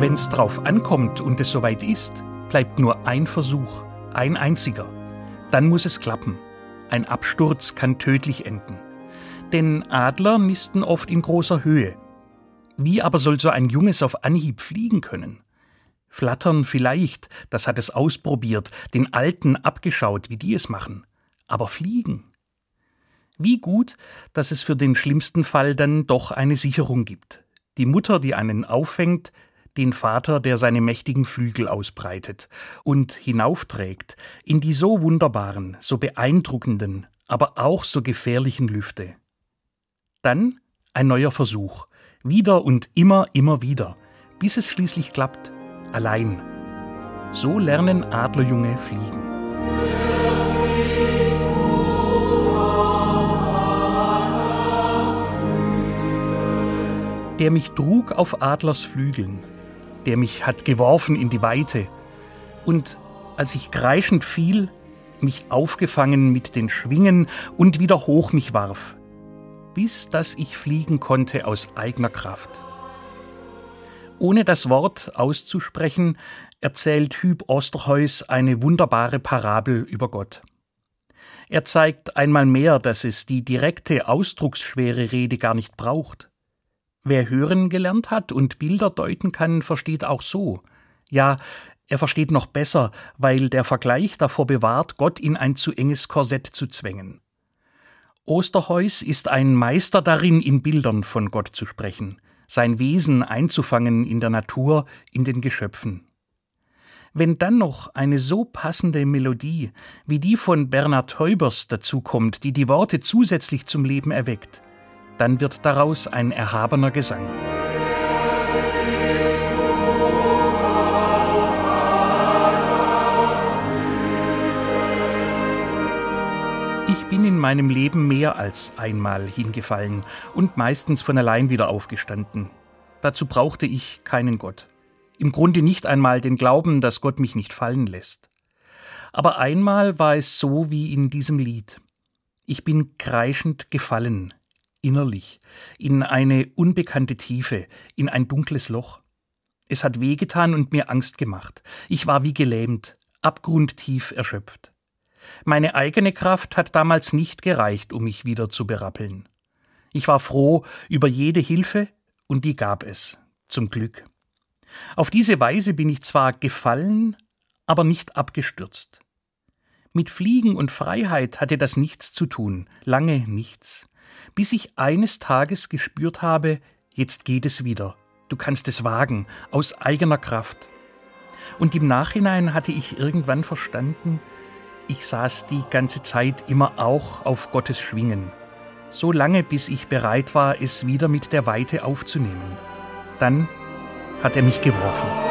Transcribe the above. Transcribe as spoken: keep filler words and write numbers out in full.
wenn's drauf ankommt und es soweit ist, bleibt nur ein Versuch, ein einziger. Dann muss es klappen. Ein Absturz kann tödlich enden. Denn Adler nisten oft in großer Höhe. Wie aber soll so ein Junges auf Anhieb fliegen können? Flattern vielleicht, das hat es ausprobiert, den Alten abgeschaut, wie die es machen. Aber fliegen? Wie gut, dass es für den schlimmsten Fall dann doch eine Sicherung gibt. Die Mutter, die einen auffängt, den Vater, der seine mächtigen Flügel ausbreitet und hinaufträgt in die so wunderbaren, so beeindruckenden, aber auch so gefährlichen Lüfte. Dann ein neuer Versuch, wieder und immer, immer wieder, bis es schließlich klappt, allein. So lernen Adlerjunge fliegen. Der mich trug auf Adlers Flügeln, der mich hat geworfen in die Weite und, als ich kreischend fiel, mich aufgefangen mit den Schwingen und wieder hoch mich warf, bis dass ich fliegen konnte aus eigener Kraft. Ohne das Wort auszusprechen, erzählt Huub Oosterhuis eine wunderbare Parabel über Gott. Er zeigt einmal mehr, dass es die direkte, ausdrucksschwere Rede gar nicht braucht. Wer hören gelernt hat und Bilder deuten kann, versteht auch so. Ja, er versteht noch besser, weil der Vergleich davor bewahrt, Gott in ein zu enges Korsett zu zwängen. Oosterhuis ist ein Meister darin, in Bildern von Gott zu sprechen, sein Wesen einzufangen in der Natur, in den Geschöpfen. Wenn dann noch eine so passende Melodie wie die von Bernhard Heubers dazukommt, die die Worte zusätzlich zum Leben erweckt, dann wird daraus ein erhabener Gesang. Ich bin in meinem Leben mehr als einmal hingefallen und meistens von allein wieder aufgestanden. Dazu brauchte ich keinen Gott. Im Grunde nicht einmal den Glauben, dass Gott mich nicht fallen lässt. Aber einmal war es so wie in diesem Lied. Ich bin kreischend gefallen, innerlich, in eine unbekannte Tiefe, in ein dunkles Loch. Es hat wehgetan und mir Angst gemacht. Ich war wie gelähmt, abgrundtief erschöpft. Meine eigene Kraft hat damals nicht gereicht, um mich wieder zu berappeln. Ich war froh über jede Hilfe und die gab es, zum Glück. Auf diese Weise bin ich zwar gefallen, aber nicht abgestürzt. Mit Fliegen und Freiheit hatte das nichts zu tun, lange nichts. Bis ich eines Tages gespürt habe, jetzt geht es wieder. Du kannst es wagen, aus eigener Kraft. Und im Nachhinein hatte ich irgendwann verstanden, ich saß die ganze Zeit immer auch auf Gottes Schwingen. So lange, bis ich bereit war, es wieder mit der Weite aufzunehmen. Dann hat er mich geworfen.